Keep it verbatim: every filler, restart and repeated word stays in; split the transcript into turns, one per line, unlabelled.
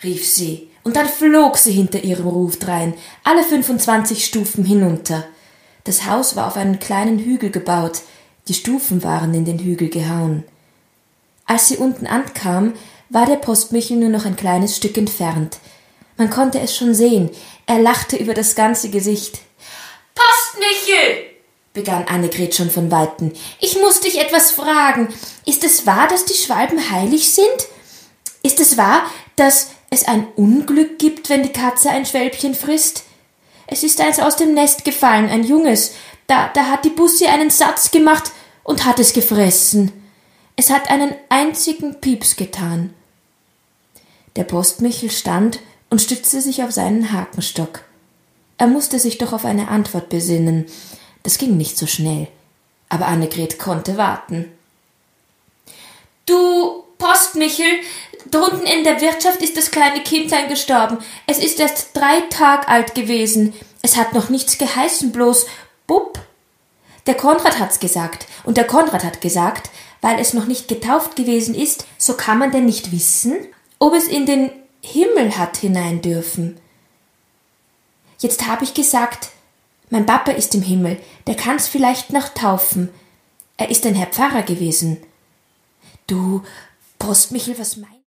rief sie, und dann flog sie hinter ihrem Ruf drein, alle fünfundzwanzig Stufen hinunter. Das Haus war auf einen kleinen Hügel gebaut, die Stufen waren in den Hügel gehauen. Als sie unten ankam, war der Postmichel nur noch ein kleines Stück entfernt. Man konnte es schon sehen, er lachte über das ganze Gesicht. »Postmichel«, begann Annegret schon von Weitem, »ich muß dich etwas fragen. Ist es wahr, dass die Schwalben heilig sind? Ist es wahr, dass es ein Unglück gibt, wenn die Katze ein Schwälbchen frisst? Es ist eins aus dem Nest gefallen, ein Junges. Da, da hat die Bussi einen Satz gemacht und hat es gefressen. Es hat einen einzigen Pieps getan.« Der Postmichel stand und stützte sich auf seinen Hakenstock. Er musste sich doch auf eine Antwort besinnen. Das ging nicht so schnell. Aber Annegret konnte warten. »Du, Postmichel, drunten in der Wirtschaft ist das kleine Kindlein gestorben. Es ist erst drei Tag alt gewesen. Es hat noch nichts geheißen, bloß Bub. Der Konrad hat's gesagt. Und der Konrad hat gesagt, weil es noch nicht getauft gewesen ist, so kann man denn nicht wissen, ob es in den Himmel hat hinein dürfen. Jetzt habe ich gesagt, mein Papa ist im Himmel, der kann's vielleicht noch taufen. Er ist ein Herr Pfarrer gewesen. Du, Postmichel, was meinst